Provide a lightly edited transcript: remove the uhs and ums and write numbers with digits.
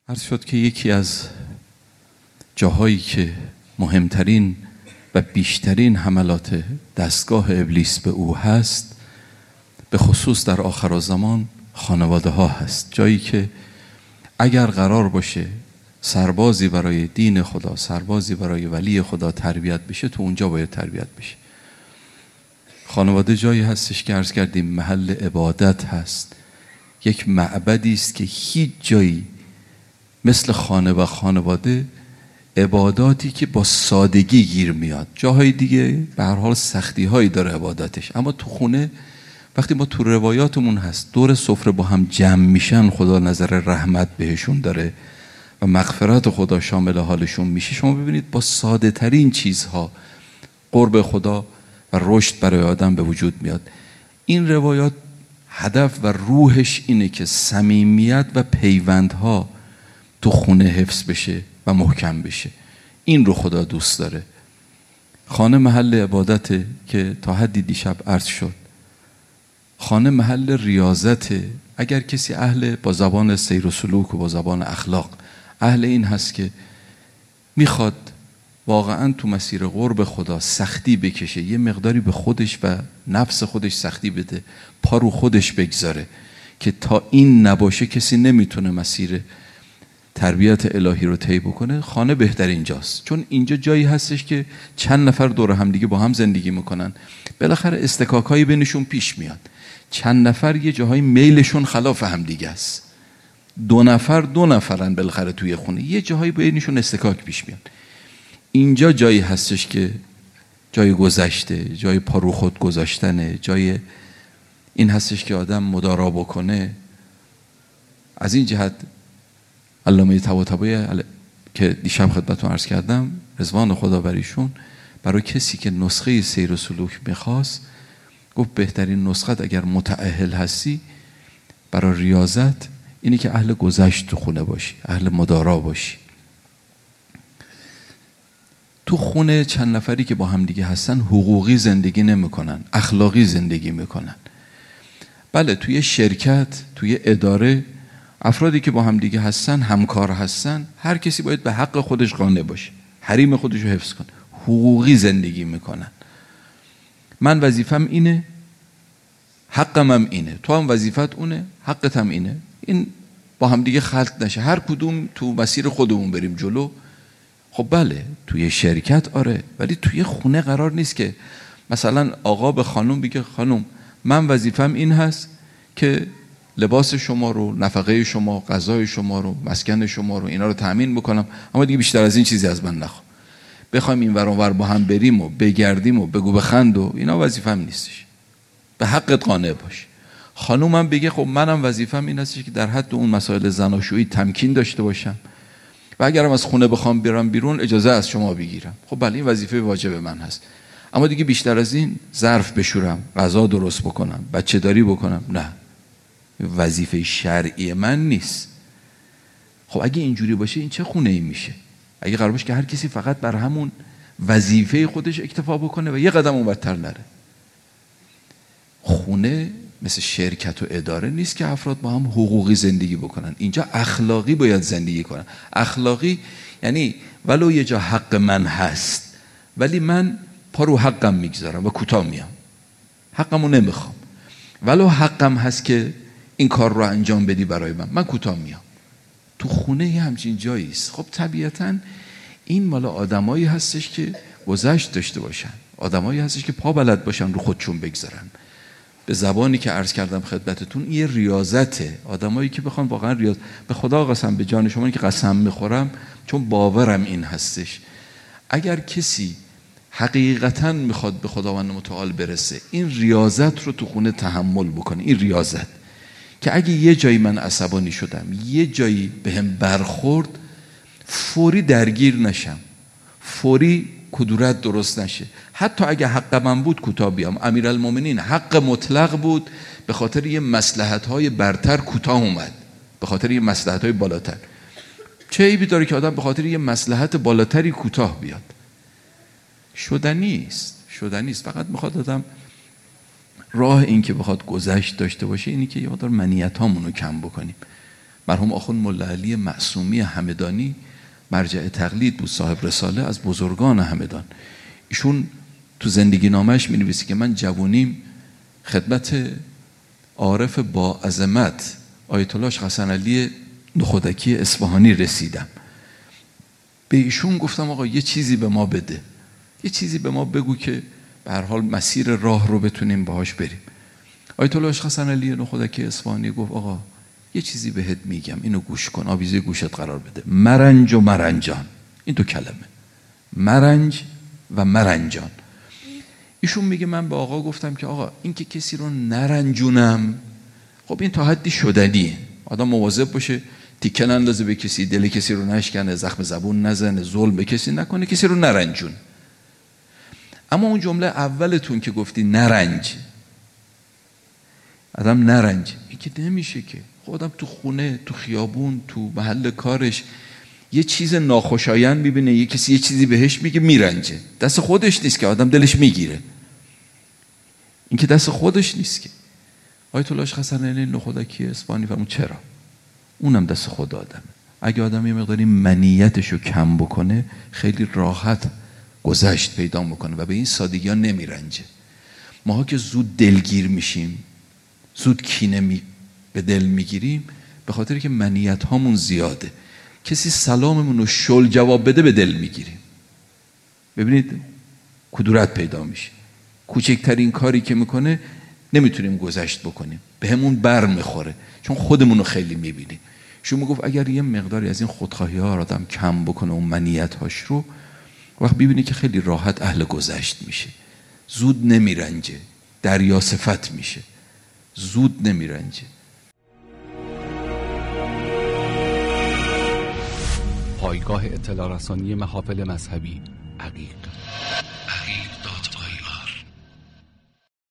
عرض شد که یکی از جاهایی که مهمترین و بیشترین حملات دستگاه ابلیس به او هست، به خصوص در آخرالزمان خانواده ها هست. جایی که اگر قرار باشه سربازی برای دین خدا، سربازی برای ولی خدا تربیت بشه، تو اونجا باید تربیت بشه. خانواده جایی هستش که عرض کردیم محل عبادت هست، یک معبدی است که هیچ جایی مثل خانه و خانواده عباداتی که با سادگی گیر میاد. جاهای دیگه به هر حال سختی هایی داره عبادتش، اما تو خونه وقتی ما تو روایاتمون هست دور سفره با هم جمع میشن، خدا نظر رحمت بهشون داره و مغفرت خدا شامل حالشون میشه. شما ببینید با ساده ترین چیزها قرب خدا و رشد برای آدم به وجود میاد. این روایات هدف و روحش اینه که صمیمیت و پیوندها تو خونه حفظ بشه و محکم بشه. این رو خدا دوست داره. خانه محل عبادته که تا حدی دیشب عرض شد. خانه محل ریاضته. اگر کسی اهل با زبان سیر و سلوک و با زبان اخلاق اهل این هست که میخواد واقعا تو مسیر قرب خدا سختی بکشه، یه مقداری به خودش و نفس خودش سختی بده، پا رو خودش بگذاره که تا این نباشه کسی نمیتونه مسیر تربیت الهی رو طی بکنه، خانه بهترین جاست. چون اینجا جایی هستش که چند نفر دور هم دیگه با هم زندگی میکنن، بالاخره استکاکایی بینشون پیش میاد. چند نفر یه جاهای میلشون خلاف هم دیگه است. دو نفرن بالاخره توی خونه، یه جاهای بینشون استکاک پیش میاد. اینجا جایی هستش که جای گذشته، جای پارو خود گذاشتنه، جای این هستش که آدم مدارا بکنه. از این جهت علامه طباطبایی که دیشب خدمتتون عرض کردم، رضوان خدا بر ایشون، برای کسی که نسخه سیر و سلوک میخواست گفت بهترین نسخه اگر متأهل هستی برای ریاضت اینی که اهل گذشت تو خونه باشی، اهل مدارا باشی. تو خونه چند نفری که با هم دیگه هستن حقوقی زندگی نمیکنن، اخلاقی زندگی میکنن. بله توی شرکت، توی اداره، افرادی که با هم دیگه هستن، همکار هستن، هر کسی باید به حق خودش قانع باشه، حریم خودش رو حفظ کنه. حقوقی زندگی میکنن. من وظیفم اینه، حقم هم اینه، تو هم وظیفت اونه، حقت هم اینه. این با هم دیگه خلط نشه، هر کدوم تو مسیر خودمون بریم جلو. خب بله توی شرکت آره، ولی توی خونه قرار نیست که مثلا آقا به خانم بگه خانم من وظیفم این هست که لباس شما رو، نفقه شما، غذای شما رو، مسکن شما رو، اینا رو تأمین بکنم، اما دیگه بیشتر از این چیزی از من نخواه. بخوایم این ور اون ور با هم بریم و بگردیم و بگو بخند و اینا وظیفم نیستش. به حقت قانع باش. خانومم بگه خب منم وظیفم این هستش که در حد اون مسائل زناشویی تمکین داشته باشم و اگرم از خونه بخوام برم بیرون اجازه از شما بگیرم. خب بله این وظیفه واجب من هست، اما دیگه بیشتر از این ظرف بشورم، غذا درست بکنم، بچه داری بکنم، نه، وظیفه شرعی من نیست. خب اگه اینجوری باشه این چه خونه ای میشه؟ اگه قرار باشه که هر کسی فقط بر همون وظیفه خودش اکتفا بکنه و یه قدم اونورتر نره. خونه مثل شرکت و اداره نیست که افراد با هم حقوقی زندگی بکنن. اینجا اخلاقی باید زندگی کنن. اخلاقی یعنی ولو یه جا حق من هست ولی من پا رو حقم میگذارم و کوتاه میام، حقمو نمیخوام. ولو حقم هست که این کار رو انجام بدی برای من کوتاه میام. تو خونه یه همچین جایی است. خب طبیعتاً این مال آدمایی هستش که گذشت داشته باشن، آدمایی هستش که پا بلد باشن رو خودشون بگذارن. به زبانی که عرض کردم خدمتتون یه ریاضته. آدمایی که بخوان واقعا به خدا قسم، به جان شما که قسم میخورم، چون باورم این هستش، اگر کسی حقیقتاً میخواد به خداوند متعال برسه این ریاضت رو تو خونه تحمل بکنه. این ریاضت که اگه یه جایی من عصبانی شدم، یه جایی بهم برخورد، فوری درگیر نشم، فوری کدورت درست نشه. حتی اگه حق من بود کوتاه بیام. امیرالمومنین حق مطلق بود، به خاطر یه مصلحت‌های برتر کوتاه اومد، به خاطر یه مصلحت‌های بالاتر. چه عیبی داره که آدم به خاطر یه مصلحت بالاتری کوتاه بیاد؟ شدنی است. فقط میخواد آدم راه این که بخواد گذشت داشته باشه اینی که یه مقدار منیتامون رو کم بکنیم. مرحوم آخوند ملا علی معصومی همدانی مرجع تقلید بود، صاحب رساله، از بزرگان همدان. ایشون تو زندگی نامش می نویسی که من جوونیم خدمت عارف با عظمت آیت الله حسن علی نخودکی اصفهانی رسیدم. به ایشون گفتم آقا یه چیزی به ما بده، یه چیزی به ما بگو که به هر حال مسیر راه رو بتونیم باهاش بریم. آیت الله حسن علی نخودکی اصفهانی گفت آقا یه چیزی بهت میگم، اینو گوش کن، آویزه گوشت قرار بده. مرنج و مرنجان، این دو کلمه، مرنج و مرنجان. ایشون میگه من به آقا گفتم که آقا این که کسی رو نرنجونم، خب این تا حدی شدنیه، آدم مواظب باشه تیکه نندازه به کسی، دل کسی رو نشکنه، زخم زبون نزنه، ظلم به کسی نکنه، کسی رو نرنجون. اما اون جمله اولتون که گفتی نرنج، آدم نرنج، این که نمیشه که. خودم تو خونه، تو خیابون، تو محل کارش یه چیز ناخوشایند میبینه، یه کسی یه چیزی بهش میگه، میرنجه. دست خودش نیست که، آدم دلش میگیره. این که دست خودش نیست که. آیت الله حسن علی نخودکی اصفهانی فرمود چرا؟ اونم دست خود آدمه. اگه آدم یه مقداری منیتشو کم بکنه خیلی راحت گذشت پیدا میکنه و به این سادگی ها نمیرنجه. ماها که زود دلگیر میشیم، زود کینه به دل میگیریم، به خاطر که منیت هامون زیاده. کسی سلاممون رو شل جواب بده به دل میگیریم. ببینید کدورت پیدا میشه. کوچکترین کاری که میکنه نمیتونیم گذشت بکنیم، به همون بر میخوره، چون خودمون رو خیلی میبینیم. شما میگفت اگر یه مقداری از این خودخواهی ها رو آدم کم بکنه، اون منیت هاش رو، وقت ببینی که خیلی راحت اهل گذشت میشه، زود نمیرنجه، دریا صفت میشه، زود نمیرنجه. پایگاه اطلاع رسانی محافل مذهبی عقیق